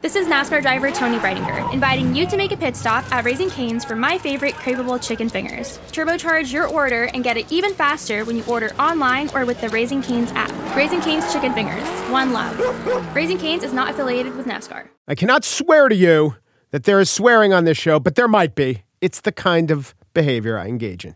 This is NASCAR driver Tony Breidinger, inviting you to make a pit stop at Raising Cane's for my favorite craveable chicken fingers. Turbocharge your order and get it even faster when you order online or with the Raising Cane's app. Raising Cane's Chicken Fingers. One love. Raising Cane's is not affiliated with NASCAR. I cannot swear to you that there is swearing on this show, but there might be. It's the kind of behavior I engage in.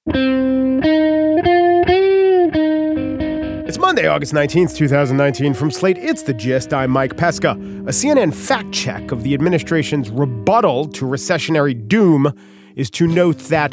It's Monday, August 19th, 2019. From Slate, it's The Gist. I'm Mike Pesca. A CNN fact check of the administration's rebuttal to recessionary doom is to note that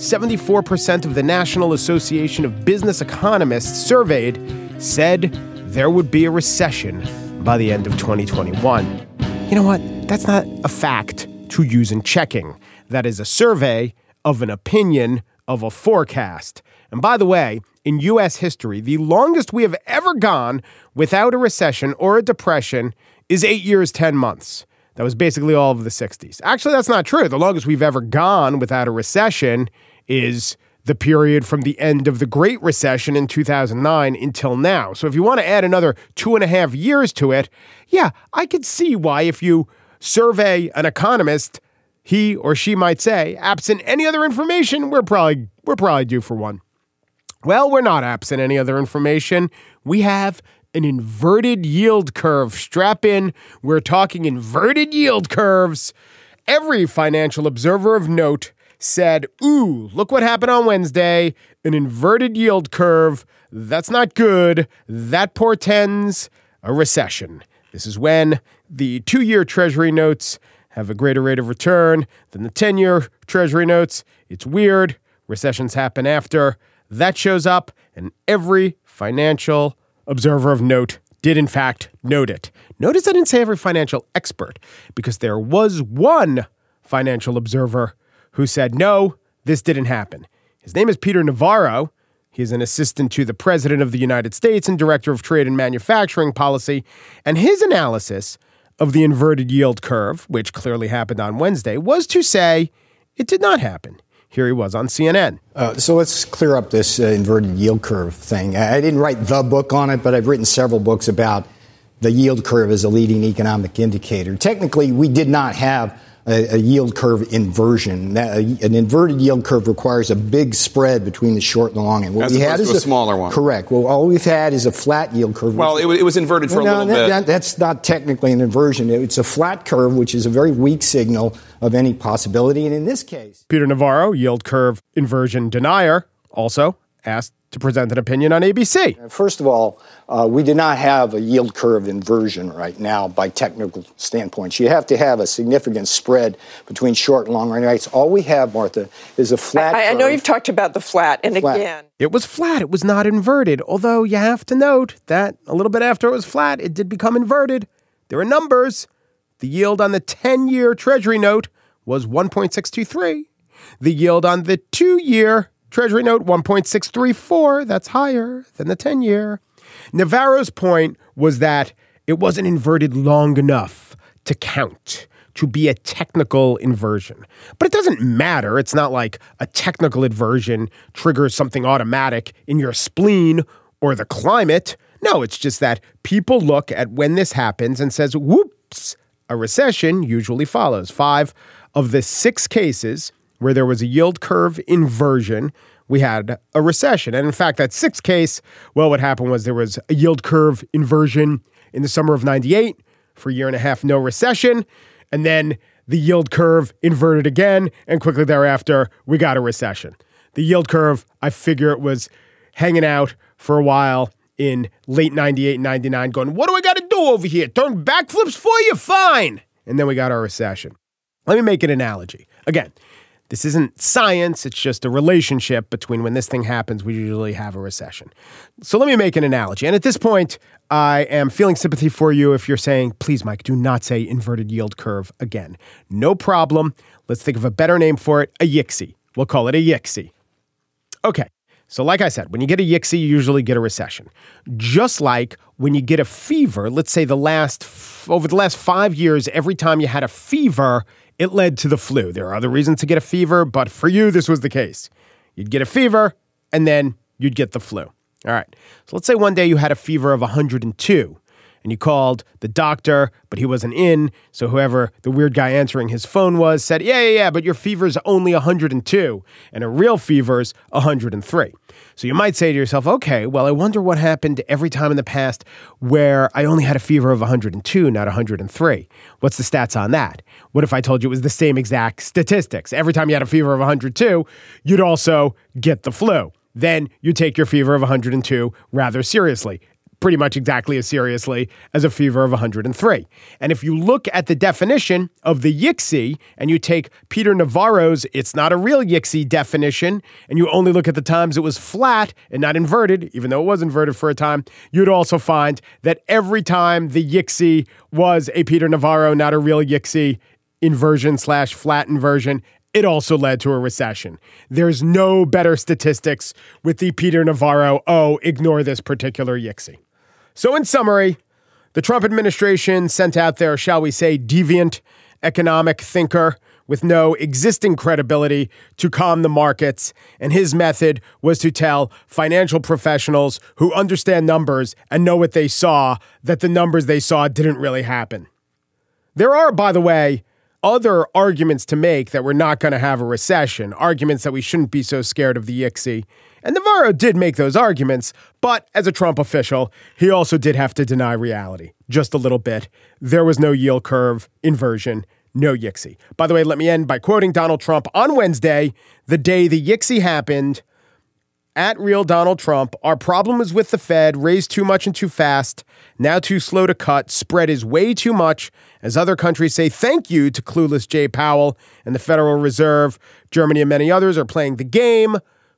74% of the National Association of Business Economists surveyed said there would be a recession by the end of 2021. You know what? That's not a fact to use in checking. That is a survey of an opinion of a forecast. And by the way, in U.S. history, the longest we have ever gone without a recession or a depression is 8 years, 10 months. That was basically all of the 60s. Actually, that's not true. The longest we've ever gone without a recession is the period from the end of the Great Recession in 2009 until now. So if you want to add another 2.5 years to it, yeah, I could see why if you survey an economist, he or she might say, absent any other information, we're probably due for one. Well, we're not absent any other information. We have an inverted yield curve. Strap in. We're talking inverted yield curves. Every financial observer of note said, ooh, look what happened on Wednesday. An inverted yield curve. That's not good. That portends a recession. This is when the 2-year Treasury notes have a greater rate of return than the 10-year Treasury notes. It's weird. Recessions happen after that shows up, and every financial observer of note did, in fact, note it. Notice I didn't say every financial expert, because there was one financial observer who said, no, this didn't happen. His name is Peter Navarro. He's an assistant to the President of the United States and Director of Trade and Manufacturing Policy. And his analysis of the inverted yield curve, which clearly happened on Wednesday, was to say it did not happen. Here he was on CNN. So let's clear up this inverted yield curve thing. I didn't write the book on it, but I've written several books about the yield curve as a leading economic indicator. Technically, we did not have a yield curve inversion. An inverted yield curve requires a big spread between the short and the long end. What we had is a smaller one. Correct. Well, all we've had is a flat yield curve. Well, it was inverted for a little bit. That's not technically an inversion. It's a flat curve, which is a very weak signal of any possibility. And in this case, Peter Navarro, yield curve inversion denier, also asked to present an opinion on ABC. First of all, we do not have a yield curve inversion right now by technical standpoints. You have to have a significant spread between short and long run rates. All we have, Martha, is a flat curve. I know you've talked about the flat, and again. It was flat. It was not inverted, although you have to note that a little bit after it was flat, it did become inverted. There are numbers. The yield on the 10-year Treasury note was 1.623. The yield on the 2-year Treasury note, 1.634. That's higher than the 10-year. Navarro's point was that it wasn't inverted long enough to count, to be a technical inversion. But it doesn't matter. It's not like a technical inversion triggers something automatic in your spleen or the climate. No, it's just that people look at when this happens and says, whoops, a recession usually follows. 5 of the 6 cases where there was a yield curve inversion, we had a recession. And in fact, that 6th case, well, what happened was there was a yield curve inversion in the summer of 98 for a year and a half, no recession. And then the yield curve inverted again. And quickly thereafter, we got a recession. The yield curve, I figure it was hanging out for a while in late 98, 99, going, what do I got to do over here? Turn backflips for you? Fine. And then we got our recession. Let me make an analogy. Again, this isn't science. It's just a relationship between when this thing happens, we usually have a recession. So let me make an analogy. And at this point, I am feeling sympathy for you if you're saying, please, Mike, do not say inverted yield curve again. No problem. Let's think of a better name for it, a yixie. We'll call it a yixie. Okay. So like I said, when you get a yixie, you usually get a recession. Just like when you get a fever, let's say over the last 5 years, every time you had a fever, it led to the flu. There are other reasons to get a fever, but for you, this was the case. You'd get a fever, and then you'd get the flu. All right. So let's say one day you had a fever of 102, and you called the doctor, but he wasn't in. So whoever the weird guy answering his phone was said, yeah, but your fever's only 102 and a real fever's 103. So you might say to yourself, okay, well, I wonder what happened every time in the past where I only had a fever of 102, not 103. What's the stats on that? What if I told you it was the same exact statistics? Every time you had a fever of 102, you'd also get the flu. Then you take your fever of 102 rather seriously, pretty much exactly as seriously as a fever of 103. And if you look at the definition of the YICSI and you take Peter Navarro's "it's not a real YICSI" definition, and you only look at the times it was flat and not inverted, even though it was inverted for a time, you'd also find that every time the YICSI was a Peter Navarro, not a real YICSI inversion/flat inversion, it also led to a recession. There's no better statistics with the Peter Navarro, ignore this particular YICSI. So in summary, the Trump administration sent out their, shall we say, deviant economic thinker with no existing credibility to calm the markets. And his method was to tell financial professionals who understand numbers and know what they saw that the numbers they saw didn't really happen. There are, by the way, other arguments to make that we're not going to have a recession, arguments that we shouldn't be so scared of the YICSI. And Navarro did make those arguments, but as a Trump official, he also did have to deny reality just a little bit. There was no yield curve inversion, no YICSI. By the way, let me end by quoting Donald Trump on Wednesday, the day the YICSI happened. At Real Donald Trump, our problem is with the Fed, raised too much and too fast, now too slow to cut, spread is way too much, as other countries say thank you to clueless Jay Powell and the Federal Reserve. Germany and many others are playing the game.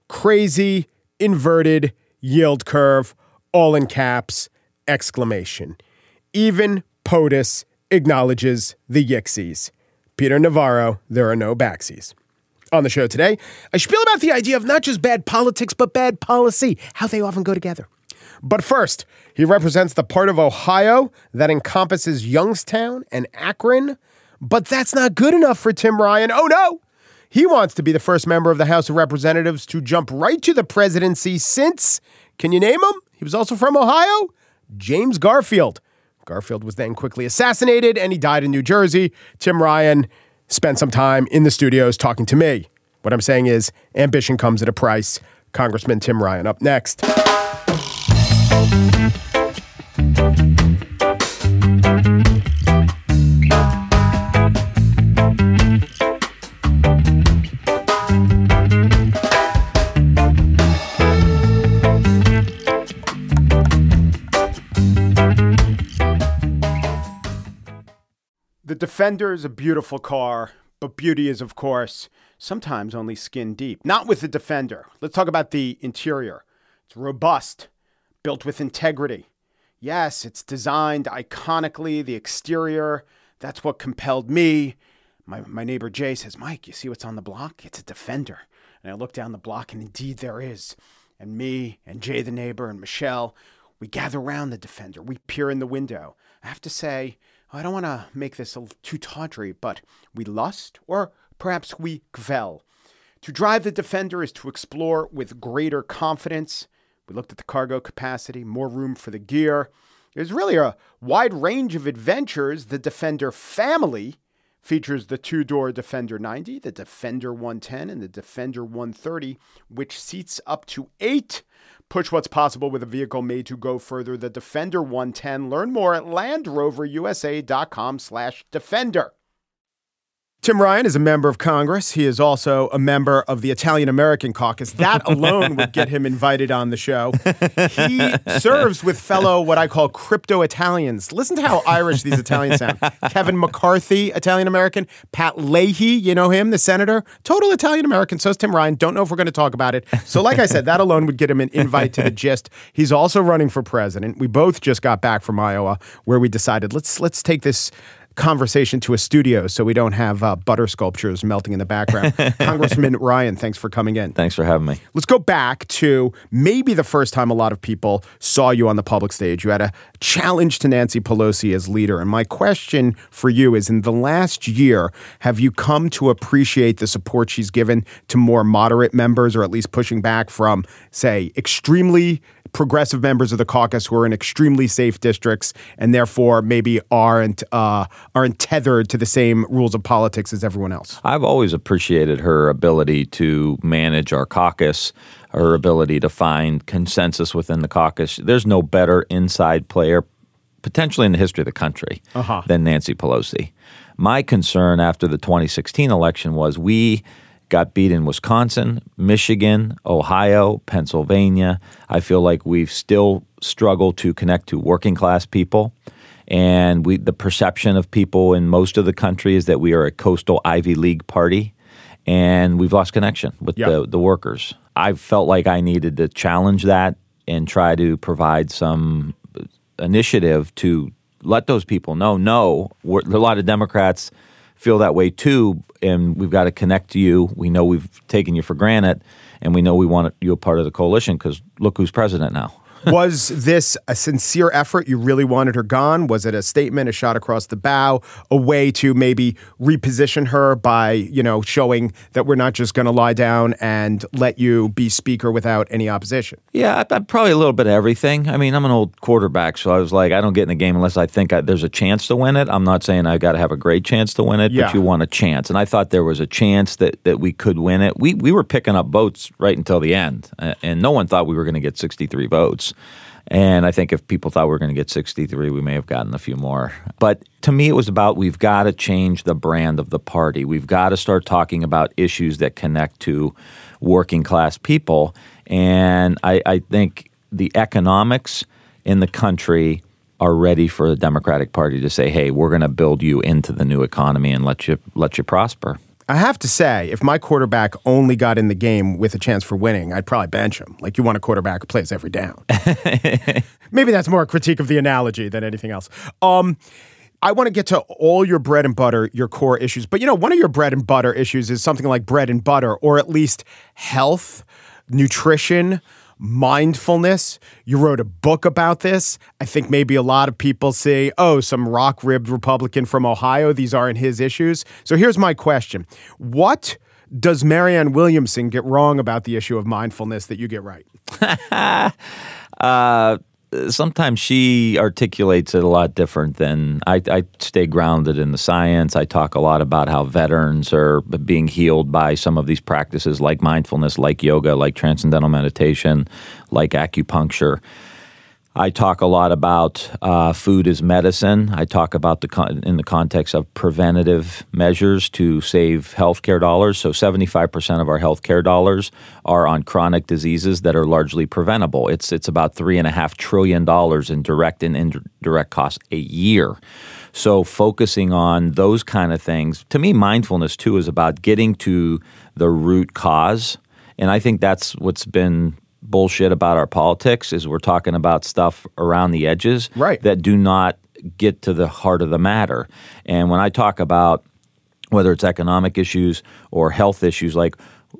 Crazy, inverted yield curve, all in caps, exclamation. Even POTUS acknowledges the YICSIs. Peter Navarro, there are no backsies. On the show today, I spiel about the idea of not just bad politics, but bad policy, how they often go together. But first, he represents the part of Ohio that encompasses Youngstown and Akron. But that's not good enough for Tim Ryan. Oh, no. He wants to be the first member of the House of Representatives to jump right to the presidency since, can you name him? He was also from Ohio, James Garfield. Garfield was then quickly assassinated and he died in New Jersey. Tim Ryan spent some time in the studios talking to me. What I'm saying is ambition comes at a price. Congressman Tim Ryan up next. The Defender is a beautiful car, but beauty is, of course, sometimes only skin deep. Not with the Defender. Let's talk about the interior. It's robust, built with integrity. Yes, it's designed iconically. The exterior, that's what compelled me. My neighbor Jay says, Mike, you see what's on the block? It's a Defender. And I look down the block, and indeed there is. And me and Jay the neighbor and Michelle, we gather around the Defender. We peer in the window. I have to say, I don't want to make this too tawdry, but we lust, or perhaps we gvel. To drive the Defender is to explore with greater confidence. We looked at the cargo capacity, more room for the gear. There's really a wide range of adventures. The Defender family features the two-door Defender 90, the Defender 110, and the Defender 130, which seats up to 8. Push what's possible with a vehicle made to go further. The Defender 110. Learn more at LandRoverUSA.com/Defender. Tim Ryan is a member of Congress. He is also a member of the Italian-American caucus. That alone would get him invited on the show. He serves with fellow what I call crypto-Italians. Listen to how Irish these Italians sound. Kevin McCarthy, Italian-American. Pat Leahy, you know him, the senator. Total Italian-American. So is Tim Ryan. Don't know if we're going to talk about it. So like I said, that alone would get him an invite to the gist. He's also running for president. We both just got back from Iowa where we decided let's take this conversation to a studio so we don't have butter sculptures melting in the background. Congressman Ryan, thanks for coming in. Thanks for having me. Let's go back to maybe the first time a lot of people saw you on the public stage. You had a challenge to Nancy Pelosi as leader. And my question for you is, in the last year, have you come to appreciate the support she's given to more moderate members, or at least pushing back from, say, extremely progressive members of the caucus who are in extremely safe districts and therefore maybe aren't tethered to the same rules of politics as everyone else. I've always appreciated her ability to manage our caucus, her ability to find consensus within the caucus. There's no better inside player potentially in the history of the country than Nancy Pelosi. My concern after the 2016 election was we got beat in Wisconsin, Michigan, Ohio, Pennsylvania. I feel like we've still struggled to connect to working class people. And the perception of people in most of the country is that we are a coastal Ivy League party, and we've lost connection with the workers. I felt like I needed to challenge that and try to provide some initiative to let those people know, a lot of Democrats feel that way too, and we've got to connect to you. We know we've taken you for granted, and we know we want you a part of the coalition because look who's president now. Was this a sincere effort? You really wanted her gone? Was it a statement, a shot across the bow, a way to maybe reposition her by, showing that we're not just going to lie down and let you be speaker without any opposition? Yeah, probably a little bit of everything. I mean, I'm an old quarterback, so I was like, I don't get in a game unless I think there's a chance to win it. I'm not saying I got to have a great chance to win it, but you want a chance. And I thought there was a chance that we could win it. We were picking up votes right until the end, and no one thought we were going to get 63 votes. And I think if people thought we were going to get 63, we may have gotten a few more. But to me, it was about we've got to change the brand of the party. We've got to start talking about issues that connect to working class people. And I think the economics in the country are ready for the Democratic Party to say, hey, we're going to build you into the new economy and let you prosper. I have to say, if my quarterback only got in the game with a chance for winning, I'd probably bench him. Like, you want a quarterback who plays every down. Maybe that's more a critique of the analogy than anything else. I want to get to all your bread and butter, your core issues. But, one of your bread and butter issues is something like bread and butter, or at least health, nutrition, mindfulness. You wrote a book about this. I think maybe a lot of people say, some rock-ribbed Republican from Ohio. These aren't his issues. So here's my question. What does Marianne Williamson get wrong about the issue of mindfulness that you get right? Sometimes she articulates it a lot different than I stay grounded in the science. I talk a lot about how veterans are being healed by some of these practices like mindfulness, like yoga, like transcendental meditation, like acupuncture. I talk a lot about food as medicine. I talk about in the context of preventative measures to save healthcare dollars. So 75% of our healthcare dollars are on chronic diseases that are largely preventable. It's about $3.5 trillion in direct and indirect costs a year. So focusing on those kind of things, to me, mindfulness too is about getting to the root cause. And I think that's what's been bullshit about our politics is we're talking about stuff around the edges that do not get to the heart of the matter. And when I talk about whether it's economic issues or health issues, like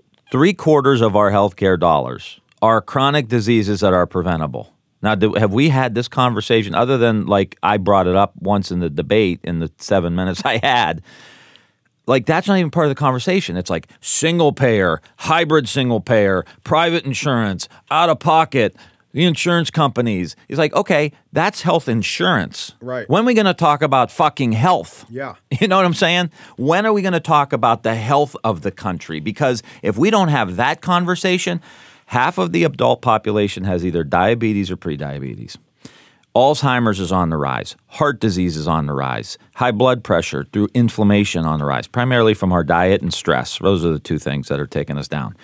3/4 of our healthcare dollars are chronic diseases that are preventable. Now, have we had this conversation other than like I brought it up once in the debate in the 7 minutes I had? Like, that's not even part of the conversation. It's like single payer, hybrid single payer, private insurance, out of pocket, the insurance companies. It's like, okay, that's health insurance. Right. When are we going to talk about fucking health? Yeah. You know what I'm saying? When are we going to talk about the health of the country? Because if we don't have that conversation, half of the adult population has either diabetes or prediabetes. Alzheimer's is on the rise. Heart disease is on the rise. High blood pressure through inflammation on the rise, primarily from our diet and stress. Those are the two things that are taking us down.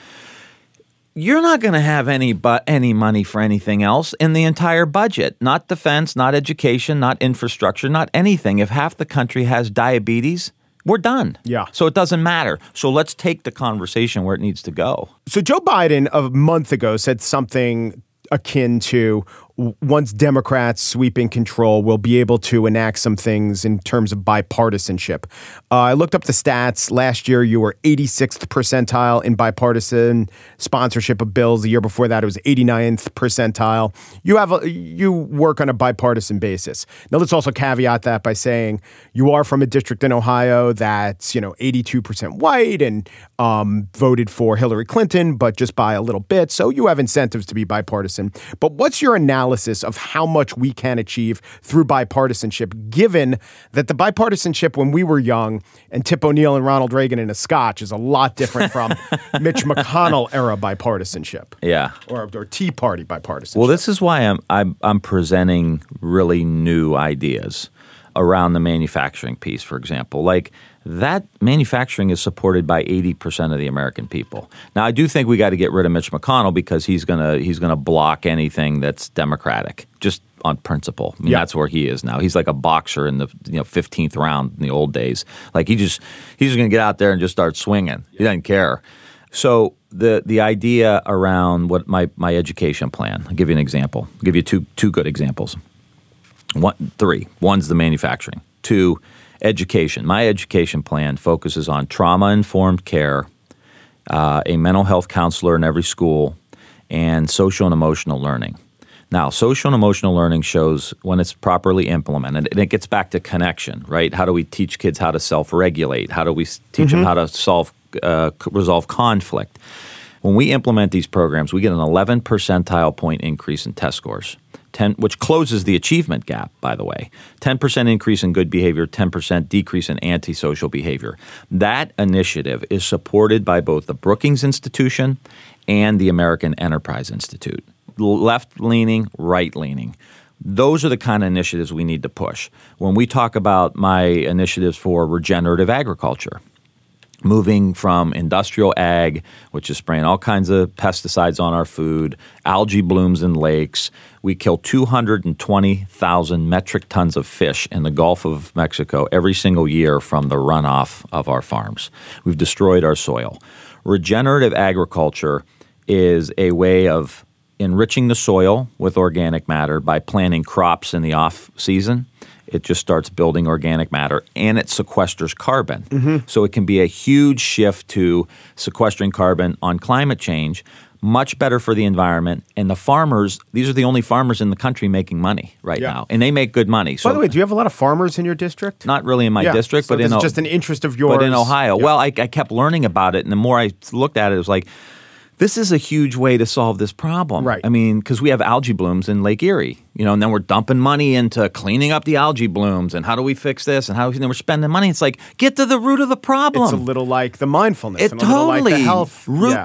You're not going to have any money for anything else in the entire budget. Not defense, not education, not infrastructure, not anything. If half the country has diabetes, we're done. Yeah. So it doesn't matter. So let's take the conversation where it needs to go. So Joe Biden a month ago said something akin to, once Democrats sweeping control, we'll be able to enact some things in terms of bipartisanship. I looked up the stats. Last year, you were 86th percentile in bipartisan sponsorship of bills. The year before that, it was 89th percentile. You work on a bipartisan basis. Now, let's also caveat that by saying you are from a district in Ohio that's 82% white and voted for Hillary Clinton, but just by a little bit. So you have incentives to be bipartisan. But what's your analysis of how much we can achieve through bipartisanship, given that the bipartisanship when we were young and Tip O'Neill and Ronald Reagan in a scotch is a lot different from Mitch McConnell era bipartisanship, or Tea Party bipartisanship? Well, this is why I'm presenting really new ideas around the manufacturing piece, for example. Like, that manufacturing is supported by 80% of the American people. Now, I do think we got to get rid of Mitch McConnell because he's gonna block anything that's Democratic, just on principle. I mean, that's where he is now. He's like a boxer in the 15th round in the old days. Like, he's just gonna get out there and just start swinging. He doesn't care. So the idea around what my education plan. I'll give you an example. I'll give you two good examples. Three. One's the manufacturing. Two, education. My education plan focuses on trauma-informed care, a mental health counselor in every school, and social and emotional learning. Now, social and emotional learning shows when it's properly implemented, and it gets back to connection, right? How do we teach kids how to self-regulate? How do we teach them how to resolve conflict? When we implement these programs, we get an 11 percentile point increase in test scores, which closes the achievement gap, by the way. 10% increase in good behavior, 10% decrease in antisocial behavior. That initiative is supported by both the Brookings Institution and the American Enterprise Institute. Left-leaning, right-leaning. Those are the kind of initiatives we need to push. When we talk about my initiatives for regenerative agriculture, moving from industrial ag, which is spraying all kinds of pesticides on our food, algae blooms in lakes. We kill 220,000 metric tons of fish in the Gulf of Mexico every single year from the runoff of our farms. We've destroyed our soil. Regenerative agriculture is a way of enriching the soil with organic matter by planting crops in the off season. It just starts building organic matter, and it sequesters carbon. Mm-hmm. So it can be a huge shift to sequestering carbon on climate change, much better for the environment. And the farmers, these are the only farmers in the country making money right now, and they make good money. So, by the way, do you have a lot of farmers in your district? Not really in my district, so but it's just an interest of yours. But in Ohio. Yeah. Well, I kept learning about it, and the more I looked at it, it was like, this is a huge way to solve this problem. Right. I mean, because we have algae blooms in Lake Erie, and then we're dumping money into cleaning up the algae blooms and how do we fix this and then we're spending money. It's like, get to the root of the problem. It's a little like the mindfulness. It and totally. A little like the health. Root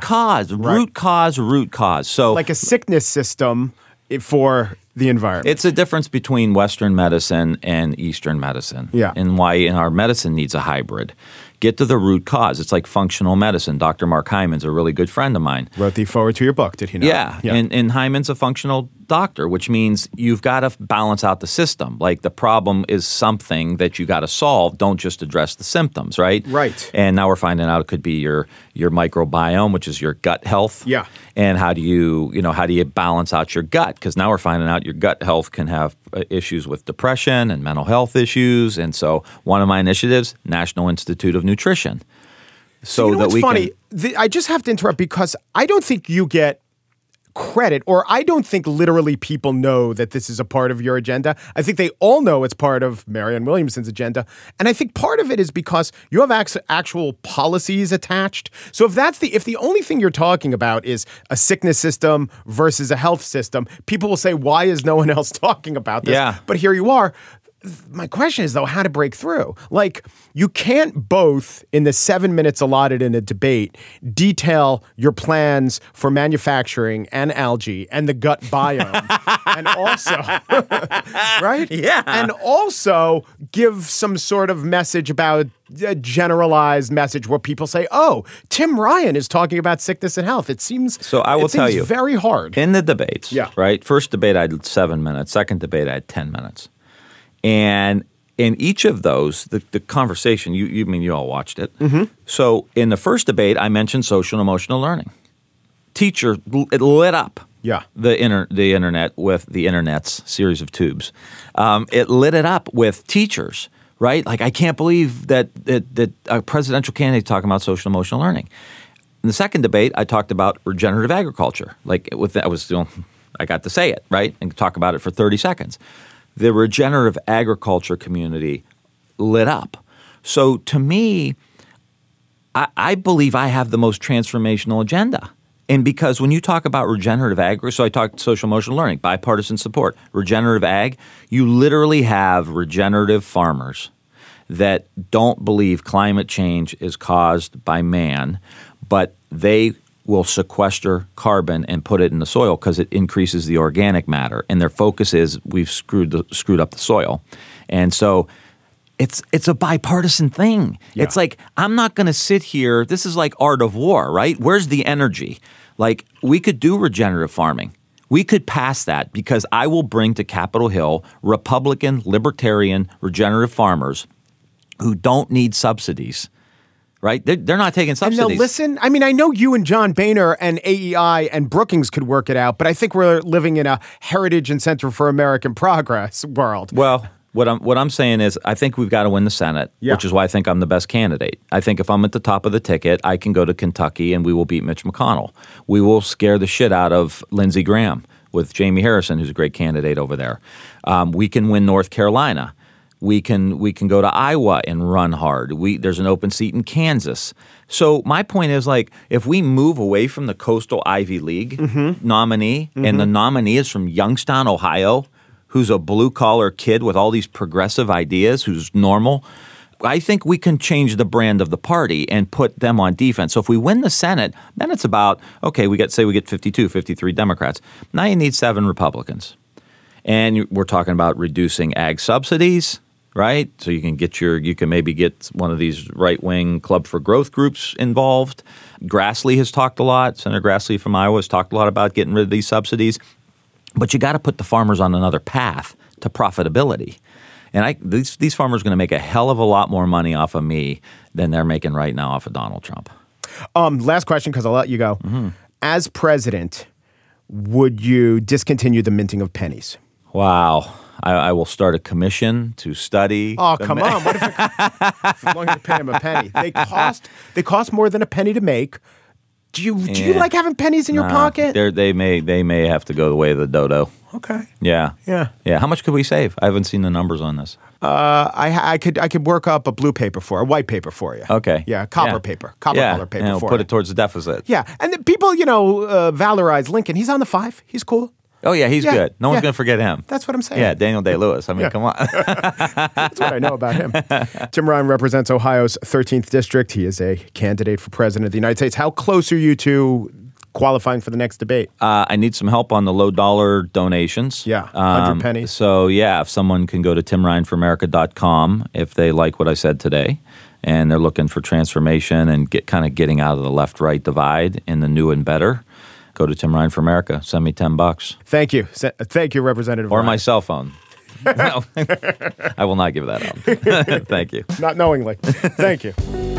cause. So, like a sickness system for the environment. It's a difference between Western medicine and Eastern medicine. Yeah. And why our medicine needs a hybrid. Get to the root cause. It's like functional medicine. Dr. Mark Hyman's a really good friend of mine. Wrote the foreword to your book, did he not? Yeah. And Hyman's a functional doctor, which means you've got to balance out the system. Like, the problem is something that you got to solve. Don't just address the symptoms, right? Right. And now we're finding out it could be your microbiome, which is your gut health. Yeah. And how do you balance out your gut? Because now we're finding out your gut health can have issues with depression and mental health issues. And so one of my initiatives, National Institute of Nutrition. So that we funny? I just have to interrupt because I don't think you get credit, or I don't think literally people know that this is a part of your agenda. I think they all know it's part of Marianne Williamson's agenda. And I think part of it is because you have actual policies attached. So if the only thing you're talking about is a sickness system versus a health system, people will say, why is no one else talking about this? Yeah. But here you are. My question is, though, how to break through. Like, you can't both, in the 7 minutes allotted in a debate, detail your plans for manufacturing and algae and the gut biome. And also, right? Yeah. And also give some sort of message about a generalized message where people say, oh, Tim Ryan is talking about sickness and health. It seems so. I will tell you, very hard. In the debates, right? First debate, I had 7 minutes. Second debate, I had 10 minutes. And in each of those, the conversation, you all watched it. Mm-hmm. So in the first debate, I mentioned social and emotional learning. Teacher, it lit up. the internet with the internet's series of tubes. It lit it up with teachers, right? Like, I can't believe that a presidential candidate talking about social emotional learning. In the second debate, I talked about regenerative agriculture. Like, I got to say it, right, and talk about it for 30 seconds. The regenerative agriculture community lit up. So to me, I believe I have the most transformational agenda. And because when you talk about regenerative ag, so I talked social emotional learning, bipartisan support, regenerative ag, you literally have regenerative farmers that don't believe climate change is caused by man, but they will sequester carbon and put it in the soil because it increases the organic matter. And their focus is we've screwed up the soil. And so it's a bipartisan thing. Yeah. It's like, I'm not going to sit here. This is like Art of War, right? Where's the energy? Like, we could do regenerative farming. We could pass that because I will bring to Capitol Hill Republican, libertarian, regenerative farmers who don't need subsidies. Right? They're not taking subsidies. And they'll listen. I mean, I know you and John Boehner and AEI and Brookings could work it out, but I think we're living in a Heritage and Center for American Progress world. Well, what I'm saying is I think we've got to win the Senate, which is why I think I'm the best candidate. I think if I'm at the top of the ticket, I can go to Kentucky and we will beat Mitch McConnell. We will scare the shit out of Lindsey Graham with Jamie Harrison, who's a great candidate over there. We can win North Carolina. We can go to Iowa and run hard. There's an open seat in Kansas. So my point is, like, if we move away from the coastal Ivy League nominee, and the nominee is from Youngstown, Ohio, who's a blue-collar kid with all these progressive ideas, who's normal, I think we can change the brand of the party and put them on defense. So if we win the Senate, then it's about, okay, we get 52, 53 Democrats. Now you need 7 Republicans. And we're talking about reducing ag subsidies, right? So you can maybe get one of these right-wing Club for Growth groups involved. Grassley has talked a lot. Senator Grassley from Iowa has talked a lot about getting rid of these subsidies. But you got to put the farmers on another path to profitability. And these farmers are going to make a hell of a lot more money off of me than they're making right now off of Donald Trump. Last question, because I'll let you go. As president, would you discontinue the minting of pennies? Wow. I will start a commission to study. Oh, come on. What if as long as you pay them a penny? They cost more than a penny to make. Do you like having pennies in your pocket? They may have to go the way of the dodo. Okay. Yeah. How much could we save? I haven't seen the numbers on this. I could work up a white paper for you. Okay. Yeah, copper color paper for you. Put it towards the deficit. Yeah, and the people, valorize Lincoln. He's on the 5. He's cool. Oh, yeah, he's good. No one's going to forget him. That's what I'm saying. Yeah, Daniel Day-Lewis. I mean, come on. That's what I know about him. Tim Ryan represents Ohio's 13th District. He is a candidate for president of the United States. How close are you to qualifying for the next debate? I need some help on the low-dollar donations. Yeah, 100 pennies. So, if someone can go to timryanforamerica.com if they like what I said today and they're looking for transformation and getting out of the left-right divide in the new and better, go to Tim Ryan for America. Send me $10. Thank you. Thank you, Representative Or Ryan. my cell phone. No, I will not give that out. Thank you. Not knowingly. Thank you.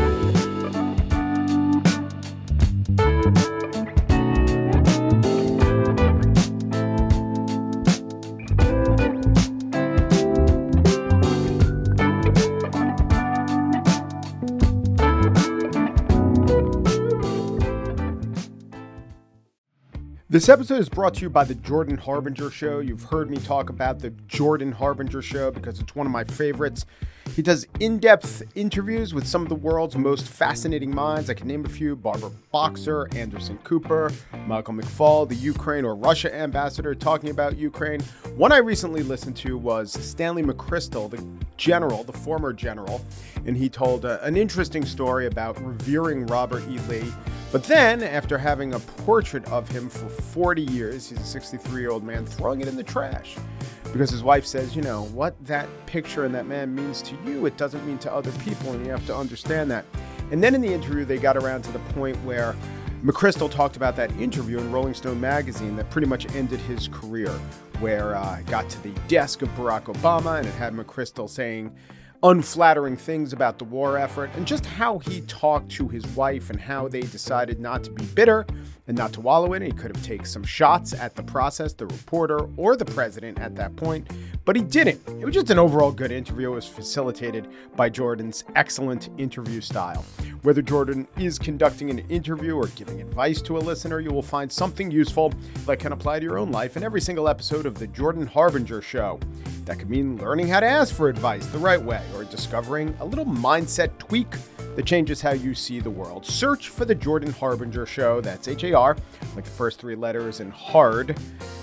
This episode is brought to you by the Jordan Harbinger Show. You've heard me talk about the Jordan Harbinger Show because it's one of my favorites. He does in-depth interviews with some of the world's most fascinating minds. I can name a few: Barbara Boxer, Anderson Cooper, Michael McFaul, the Ukraine or Russia ambassador talking about Ukraine. One I recently listened to was Stanley McChrystal, the former general, and he told an interesting story about revering Robert E. Lee. But then, after having a portrait of him for 40 years, he's a 63-year-old man, throwing it in the trash. Because his wife says, what that picture and that man means to you, it doesn't mean to other people, and you have to understand that. And then in the interview, they got around to the point where McChrystal talked about that interview in Rolling Stone magazine that pretty much ended his career, where it got to the desk of Barack Obama, and it had McChrystal saying, unflattering things about the war effort and just how he talked to his wife and how they decided not to be bitter and not to wallow in it. He could have taken some shots at the process, the reporter, or the president at that point, but he didn't. It was just an overall good interview. It was facilitated by Jordan's excellent interview style. Whether Jordan is conducting an interview or giving advice to a listener, you will find something useful that can apply to your own life in every single episode of The Jordan Harbinger Show. That could mean learning how to ask for advice the right way or discovering a little mindset tweak that changes how you see the world. Search for The Jordan Harbinger Show. That's H-A-R, like the first three letters, and hard,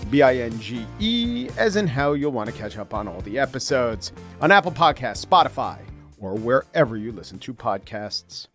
B-I-N-G-E, as in how you'll want to catch up on all the episodes on Apple Podcasts, Spotify, or wherever you listen to podcasts.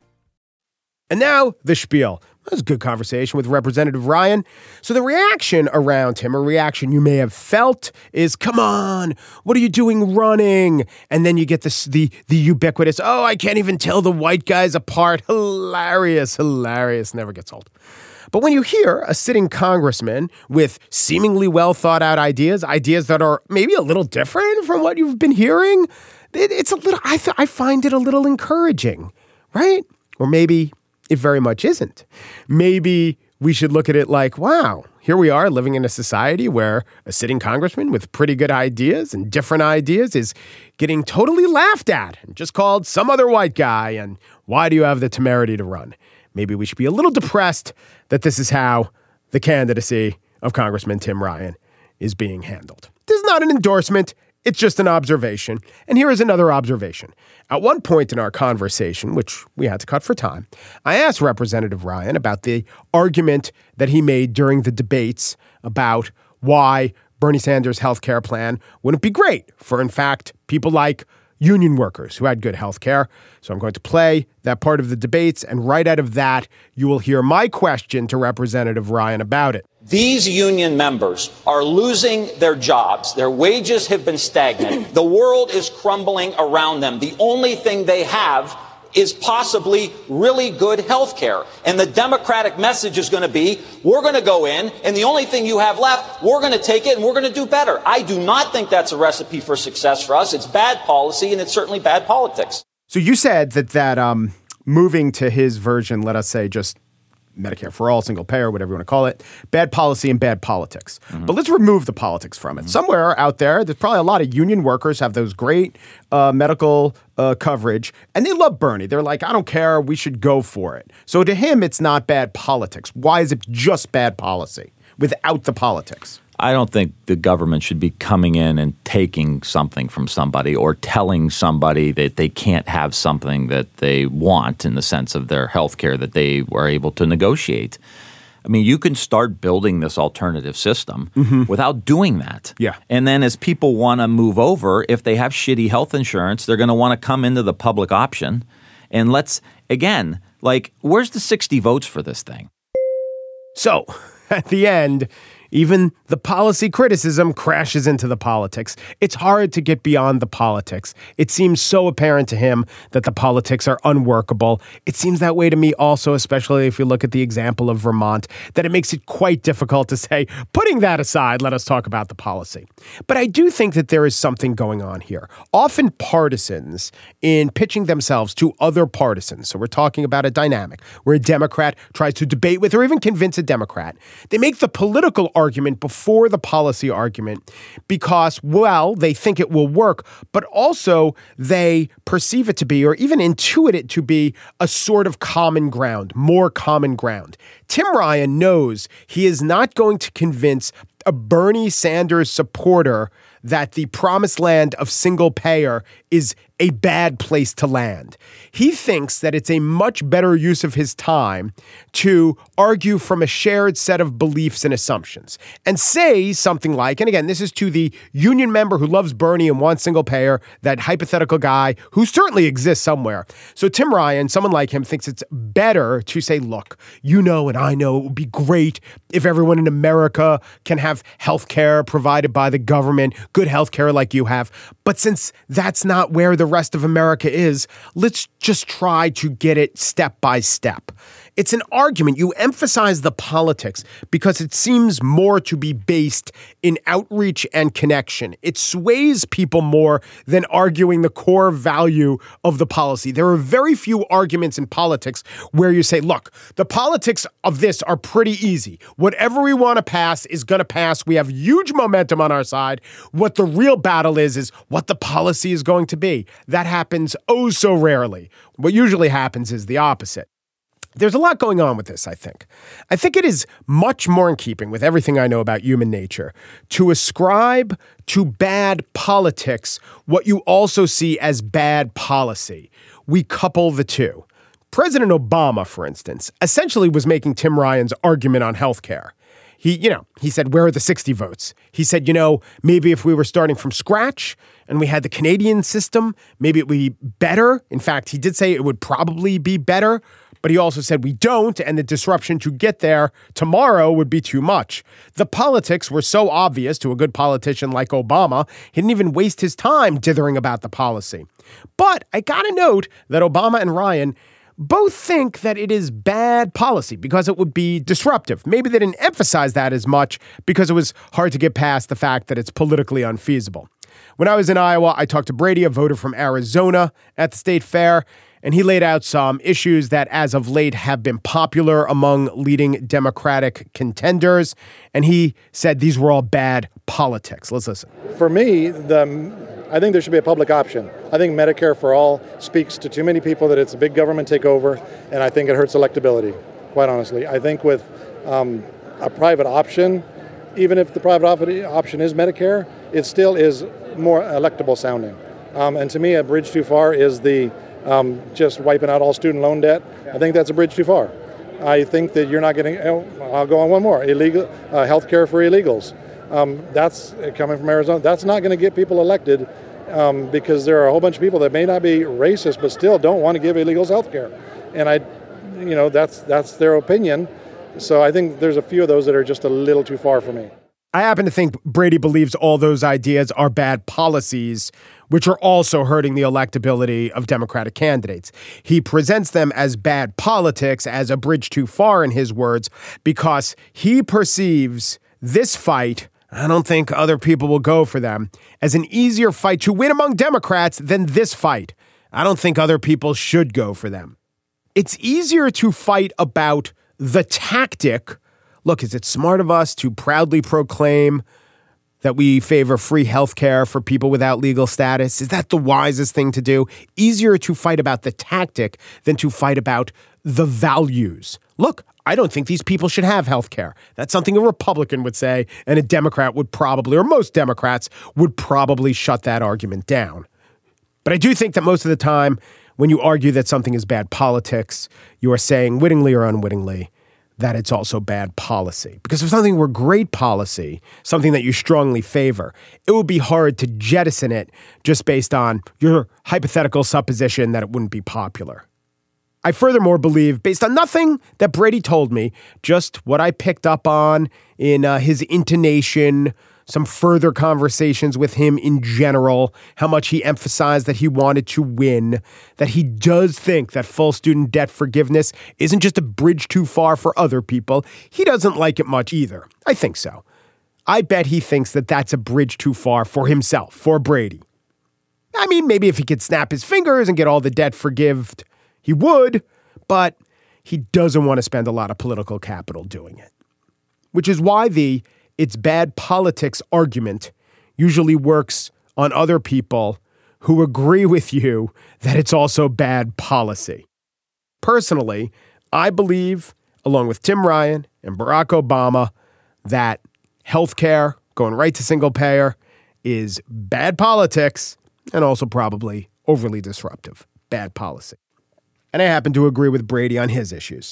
And now, the spiel. That was a good conversation with Representative Ryan. So the reaction around him, a reaction you may have felt, is, come on, what are you doing running? And then you get this, the ubiquitous, oh, I can't even tell the white guys apart. Hilarious, never gets old. But when you hear a sitting congressman with seemingly well thought out ideas that are maybe a little different from what you've been hearing, it's a little, I find it a little encouraging, right? Or maybe it very much isn't. Maybe we should look at it like, wow, here we are living in a society where a sitting congressman with pretty good ideas and different ideas is getting totally laughed at and just called some other white guy. And why do you have the temerity to run? Maybe we should be a little depressed that this is how the candidacy of Congressman Tim Ryan is being handled. This is not an endorsement. It's just an observation. And here is another observation. At one point in our conversation, which we had to cut for time, I asked Representative Ryan about the argument that he made during the debates about why Bernie Sanders' health care plan wouldn't be great for, in fact, people like union workers who had good health care. So I'm going to play that part of the debates, and right out of that, you will hear my question to Representative Ryan about it. These union members are losing their jobs. Their wages have been stagnant. The world is crumbling around them. The only thing they have is possibly really good health care. And the Democratic message is going to be, we're going to go in, and the only thing you have left, we're going to take it, and we're going to do better. I do not think that's a recipe for success for us. It's bad policy, and it's certainly bad politics. So you said that moving to his version, let us say just Medicare for all, single payer, whatever you want to call it, bad policy and bad politics. Mm-hmm. But let's remove the politics from it. Mm-hmm. Somewhere out there, there's probably a lot of union workers have those great medical coverage, and they love Bernie. They're like, I don't care, we should go for it. So to him, it's not bad politics. Why is it just bad policy without the politics? I don't think the government should be coming in and taking something from somebody or telling somebody that they can't have something that they want in the sense of their health care that they were able to negotiate. I mean, you can start building this alternative system without doing that. Yeah. And then as people want to move over, if they have shitty health insurance, they're going to want to come into the public option. And let's, again, like, where's the 60 votes for this thing? So, at the end, even the policy criticism crashes into the politics. It's hard to get beyond the politics. It seems so apparent to him that the politics are unworkable. It seems that way to me also, especially if you look at the example of Vermont, that it makes it quite difficult to say, putting that aside, let us talk about the policy. But I do think that there is something going on here. Often partisans, in pitching themselves to other partisans, so we're talking about a dynamic where a Democrat tries to debate with or even convince a Democrat, they make the political argument before the policy argument because, well, they think it will work, but also they perceive it to be, or even intuit it to be, a sort of common ground, more common ground. Tim Ryan knows he is not going to convince a Bernie Sanders supporter that the promised land of single payer is a bad place to land. He thinks that it's a much better use of his time to argue from a shared set of beliefs and assumptions and say something like, and again, this is to the union member who loves Bernie and wants single payer, that hypothetical guy who certainly exists somewhere. So Tim Ryan, someone like him, thinks it's better to say, look, you know and I know it would be great if everyone in America can have health care provided by the government, good health care like you have. But since that's not where the rest of America is, let's just try to get it step by step. It's an argument. You emphasize the politics because it seems more to be based in outreach and connection. It sways people more than arguing the core value of the policy. There are very few arguments in politics where you say, look, the politics of this are pretty easy. Whatever we want to pass is going to pass. We have huge momentum on our side. What the real battle is what the policy is going to be. That happens oh so rarely. What usually happens is the opposite. There's a lot going on with this, I think. I think it is much more in keeping with everything I know about human nature to ascribe to bad politics what you also see as bad policy. We couple the two. President Obama, for instance, essentially was making Tim Ryan's argument on healthcare. He said, where are the 60 votes? He said, maybe if we were starting from scratch and we had the Canadian system, maybe it would be better. In fact, he did say it would probably be better. But he also said we don't, and the disruption to get there tomorrow would be too much. The politics were so obvious to a good politician like Obama, he didn't even waste his time dithering about the policy. But I gotta note that Obama and Ryan both think that it is bad policy because it would be disruptive. Maybe they didn't emphasize that as much because it was hard to get past the fact that it's politically unfeasible. When I was in Iowa, I talked to Brady, a voter from Arizona, at the state fair, and he laid out some issues that as of late have been popular among leading Democratic contenders. And he said these were all bad politics. Let's listen. For me, I think there should be a public option. I think Medicare for all speaks to too many people that it's a big government takeover, and I think it hurts electability, quite honestly. I think with a private option, even if the private option is Medicare, it still is more electable sounding. And to me, a bridge too far is the just wiping out all student loan debt. I think that's a bridge too far. I think that you're not getting, I'll go on one more, illegal health care for illegals. That's coming from Arizona. That's not going to get people elected because there are a whole bunch of people that may not be racist but still don't want to give illegals health care. And that's their opinion. So I think there's a few of those that are just a little too far for me. I happen to think Brady believes all those ideas are bad policies, which are also hurting the electability of Democratic candidates. He presents them as bad politics, as a bridge too far, in his words, because he perceives this fight, I don't think other people will go for them, as an easier fight to win among Democrats than this fight. I don't think other people should go for them. It's easier to fight about the tactic. Look, is it smart of us to proudly proclaim that we favor free health care for people without legal status? Is that the wisest thing to do? Easier to fight about the tactic than to fight about the values. Look, I don't think these people should have health care. That's something a Republican would say, and a Democrat would probably, or most Democrats would probably shut that argument down. But I do think that most of the time, when you argue that something is bad politics, you are saying, wittingly or unwittingly, that it's also bad policy. Because if something were great policy, something that you strongly favor, it would be hard to jettison it just based on your hypothetical supposition that it wouldn't be popular. I furthermore believe, based on nothing that Brady told me, just what I picked up on in his intonation, some further conversations with him in general, how much he emphasized that he wanted to win, that he does think that full student debt forgiveness isn't just a bridge too far for other people. He doesn't like it much either. I think so. I bet he thinks that that's a bridge too far for himself, for Brady. I mean, maybe if he could snap his fingers and get all the debt forgived, he would, but he doesn't want to spend a lot of political capital doing it. Which is why the it's bad politics argument usually works on other people who agree with you that it's also bad policy. Personally, I believe, along with Tim Ryan and Barack Obama, that healthcare, going right to single payer, is bad politics and also probably overly disruptive. Bad policy. And I happen to agree with Brady on his issues.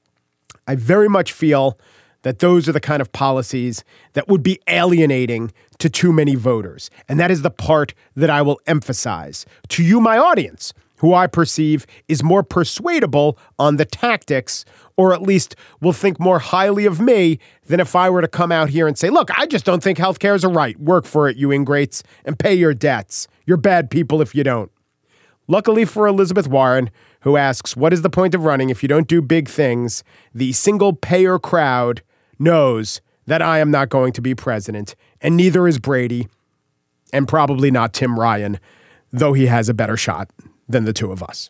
I very much feel that those are the kind of policies that would be alienating to too many voters. And that is the part that I will emphasize to you, my audience, who I perceive is more persuadable on the tactics, or at least will think more highly of me than if I were to come out here and say, look, I just don't think healthcare is a right. Work for it, you ingrates, and pay your debts. You're bad people if you don't. Luckily for Elizabeth Warren, who asks, what is the point of running if you don't do big things? The single-payer crowd knows that I am not going to be president, and neither is Brady, and probably not Tim Ryan, though he has a better shot than the two of us.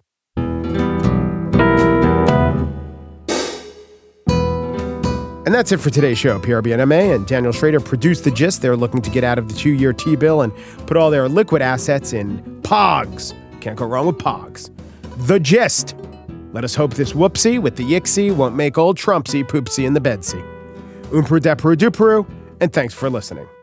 And that's it for today's show. PRBNMA and Daniel Schrader produced The Gist. They're looking to get out of the 2-year T-bill and put all their liquid assets in POGs. Can't go wrong with POGs. The Gist. Let us hope this whoopsie with the yixie won't make old Trumpsy poopsie in the bedsy. Umpru depru dupru, and thanks for listening.